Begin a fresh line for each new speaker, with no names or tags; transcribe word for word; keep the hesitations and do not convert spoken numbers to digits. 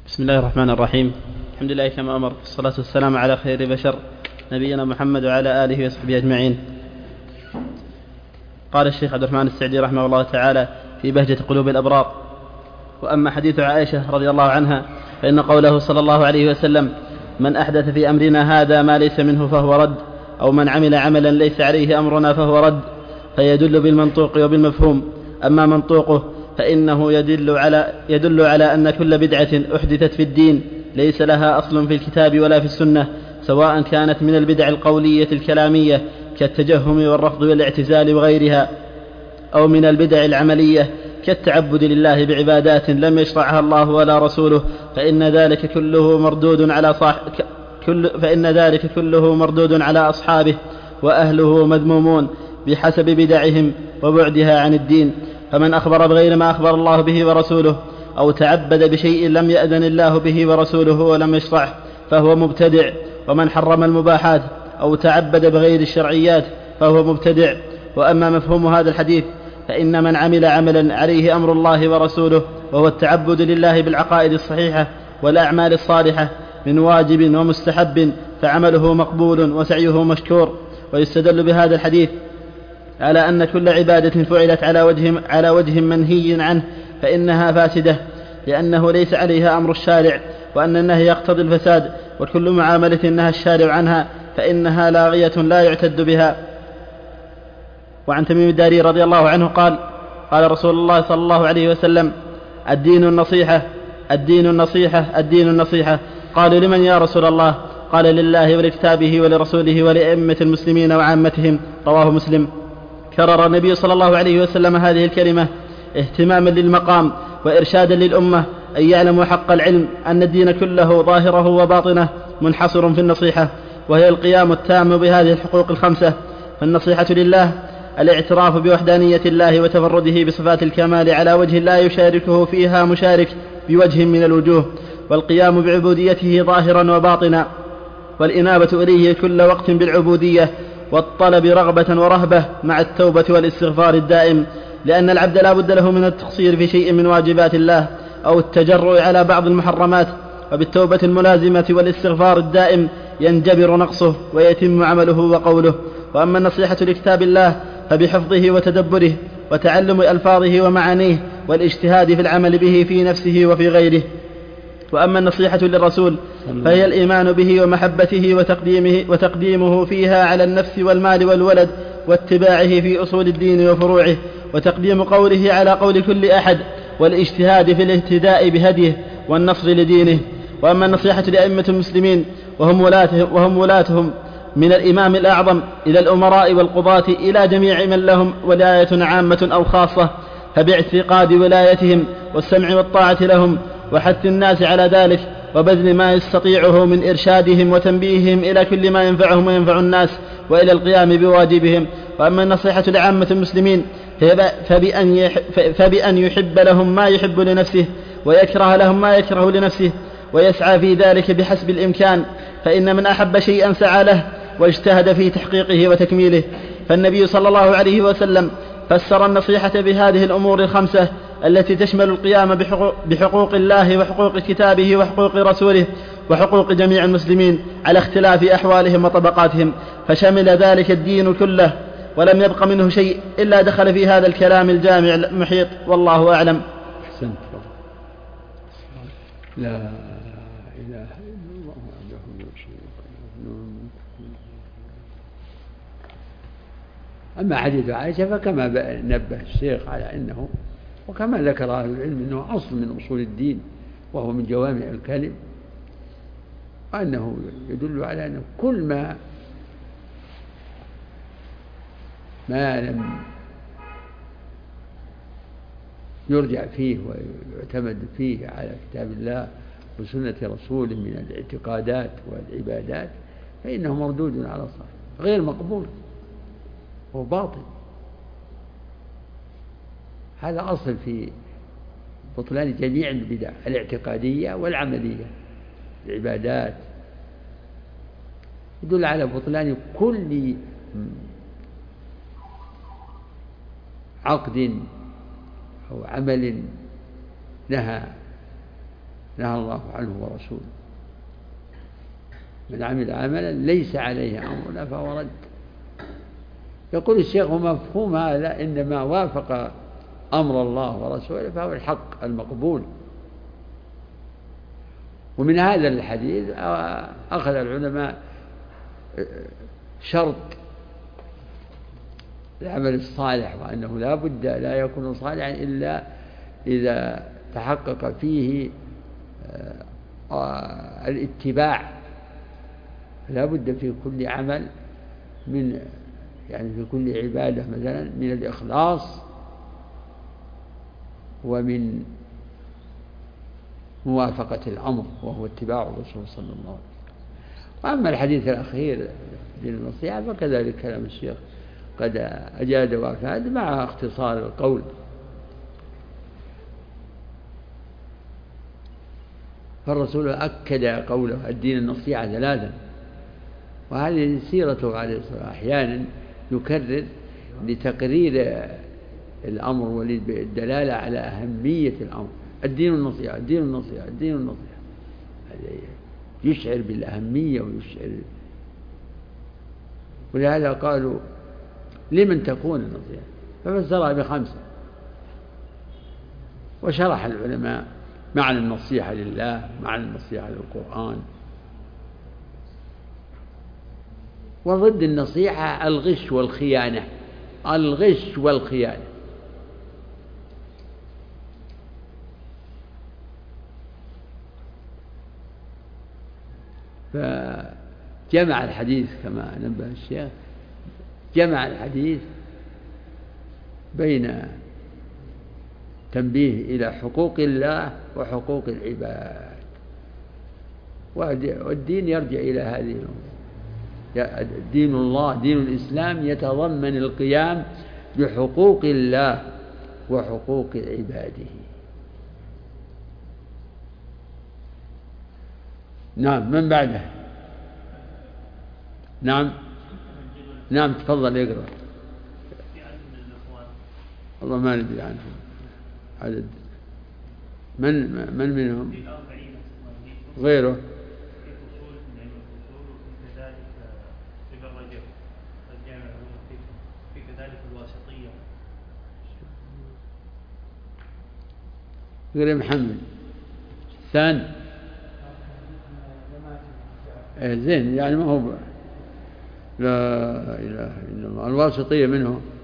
بسم الله الرحمن الرحيم. الحمد لله كما أمر، والصلاة والسلام على خير بشر نبينا محمد وعلى آله وصحبه أجمعين. قال الشيخ عبد الرحمن السعدي رحمه الله تعالى في بهجة قلوب الأبرار: وأما حديث عائشة رضي الله عنها فإن قوله صلى الله عليه وسلم: من أحدث في أمرنا هذا ما ليس منه فهو رد، أو من عمل عملا ليس عليه أمرنا فهو رد، فيدل بالمنطوق وبالمفهوم. أما منطوقه فإنه يدل على, يدل على أن كل بدعة أحدثت في الدين ليس لها أصل في الكتاب ولا في السنة، سواء كانت من البدع القولية الكلامية كالتجهم والرفض والاعتزال وغيرها، أو من البدع العملية كالتعبد لله بعبادات لم يشرعها الله ولا رسوله، فإن ذلك كله مردود على صاحب كل فإن ذلك كله مردود على أصحابه، وأهله مذمومون بحسب بدعهم وبعدها عن الدين. فمن أخبر بغير ما أخبر الله به ورسوله، أو تعبد بشيء لم يأذن الله به ورسوله ولم يشرعه، فهو مبتدع. ومن حرم المباحات أو تعبد بغير الشرعيات فهو مبتدع. وأما مفهوم هذا الحديث فإن من عمل عملا عليه أمر الله ورسوله، وهو التعبد لله بالعقائد الصحيحة والأعمال الصالحة من واجب ومستحب، فعمله مقبول وسعيه مشكور. ويستدل بهذا الحديث على أن كل عبادة فعلت على وجه, على وجه منهي عنه فإنها فاسدة، لأنه ليس عليها أمر الشارع، وأن النهي يقتضي الفساد. وكل معاملة نهى الشارع عنها فإنها لاغية لا يعتد بها. وعن تميم الداري رضي الله عنه قال: قال رسول الله صلى الله عليه وسلم: الدين النصيحة الدين النصيحة الدين النصيحة. قالوا: لمن يا رسول الله؟ قال: لله ولكتابه ولرسوله ولأئمة المسلمين وعامتهم. رواه مسلم. كرر النبي صلى الله عليه وسلم هذه الكلمة اهتماما للمقام وإرشادا للأمة أن يعلموا حق العلم أن الدين كله ظاهره وباطنه منحصر في النصيحة، وهي القيام التام بهذه الحقوق الخمسة. فالنصيحة لله الاعتراف بوحدانية الله وتفرده بصفات الكمال على وجه لا يشاركه فيها مشارك بوجه من الوجوه، والقيام بعبوديته ظاهرا وباطنا، والإنابة إليه كل وقت بالعبودية، والطلب رغبة ورهبة مع التوبة والاستغفار الدائم، لأن العبد لا بد له من التقصير في شيء من واجبات الله أو التجرؤ على بعض المحرمات، وبالتوبة الملازمة والاستغفار الدائم ينجبر نقصه ويتم عمله وقوله. وأما النصيحة لكتاب الله فبحفظه وتدبره وتعلم ألفاظه ومعانيه والاجتهاد في العمل به في نفسه وفي غيره. وأما النصيحة للرسول فهي الإيمان به ومحبته وتقديمه, وتقديمه فيها على النفس والمال والولد، واتباعه في أصول الدين وفروعه، وتقديم قوله على قول كل أحد، والاجتهاد في الاهتداء بهديه والنصر لدينه. وأما النصيحة لأئمة المسلمين وهم ولاتهم, وهم ولاتهم من الإمام الأعظم إلى الأمراء والقضاة إلى جميع من لهم ولاية عامة أو خاصة، فباعتقاد ولايتهم والسمع والطاعة لهم، وحث الناس على ذلك، وبذل ما يستطيعه من إرشادهم وتنبيههم إلى كل ما ينفعهم وينفع الناس، وإلى القيام بواجبهم. وأما النصيحة لعامة المسلمين فبأن, فبأن يحب لهم ما يحب لنفسه، ويكره لهم ما يكره لنفسه، ويسعى في ذلك بحسب الإمكان، فإن من أحب شيئا سعى له واجتهد في تحقيقه وتكميله. فالنبي صلى الله عليه وسلم فسر النصيحة بهذه الأمور الخمسة التي تشمل القيام بحقوق, بحقوق الله وحقوق كتابه وحقوق رسوله وحقوق جميع المسلمين على اختلاف أحوالهم وطبقاتهم، فشمل ذلك الدين كله، ولم يبق منه شيء إلا دخل في هذا الكلام الجامع المحيط. والله أعلم.
أحسنت. لا إله إلا الله وحده لا شريك له. أما حديث عائشة فكما نبه الشيخ على أنه، وكما ذكر أهل العلم، أنه أصل من أصول الدين وهو من جوامع الكلم، وأنه يدل على أن كل ما ما لم يرجع فيه ويعتمد فيه على كتاب الله وسنة رسوله من الاعتقادات والعبادات فإنه مردود على صاحبه غير مقبول وباطل. هذا أصل في بطلان جميع البدع الاعتقادية والعملية، العبادات، يدل على بطلان كل عقد أو عمل نهى نهى الله عنه ورسوله. من عمل عملا ليس عليه أمرنا فهو رد. يقول الشيخ مفهوم هذا إنما وافق أمر الله ورسوله فهو الحق المقبول. ومن هذا الحديث أخذ العلماء شرط العمل الصالح، وأنه لا بد لا يكون صالحا إلا إذا تحقق فيه الاتباع. لا بد في كل عمل من يعني في كل عبادة مثلا من الإخلاص ومن موافقة الأمر وهو اتباع الرسول صلى الله عليه وسلم. وأما الحديث الأخير للنصيحة فكذلك كلام الشيخ قد أجاد وأفاد مع اختصار القول. فالرسول أكد قوله الدين النصيحة ثلاثا، وهذه سيرته عليه الصلاة والسلام. أحيانا يكرر لتقرير الأمر وللدلالة على أهمية الأمر. الدين النصيحة الدين النصيحة الدين النصيحة، يشعر بالأهمية ويشعر. ولهذا قالوا لمن تكون النصيحة، ففسرها بخمسة. وشرح العلماء معنى النصيحة لله، معنى النصيحة للقرآن. وضد النصيحة الغش والخيانة، الغش والخيانة. فجمع الحديث كما نبه الشيخ، جمع الحديث بين تنبيه إلى حقوق الله وحقوق العباد، والدين يرجع إلى هذه الأمور. دين الله دين الإسلام يتضمن القيام بحقوق الله وحقوق عباده. نعم. من بعده؟ نعم نعم تفضل اقرأ. والله ما ندري عنهم عدد. من من منهم غيره؟ غير محمد ثاني. زين يعني ما هو لا إله إلا الله. الواسطية منه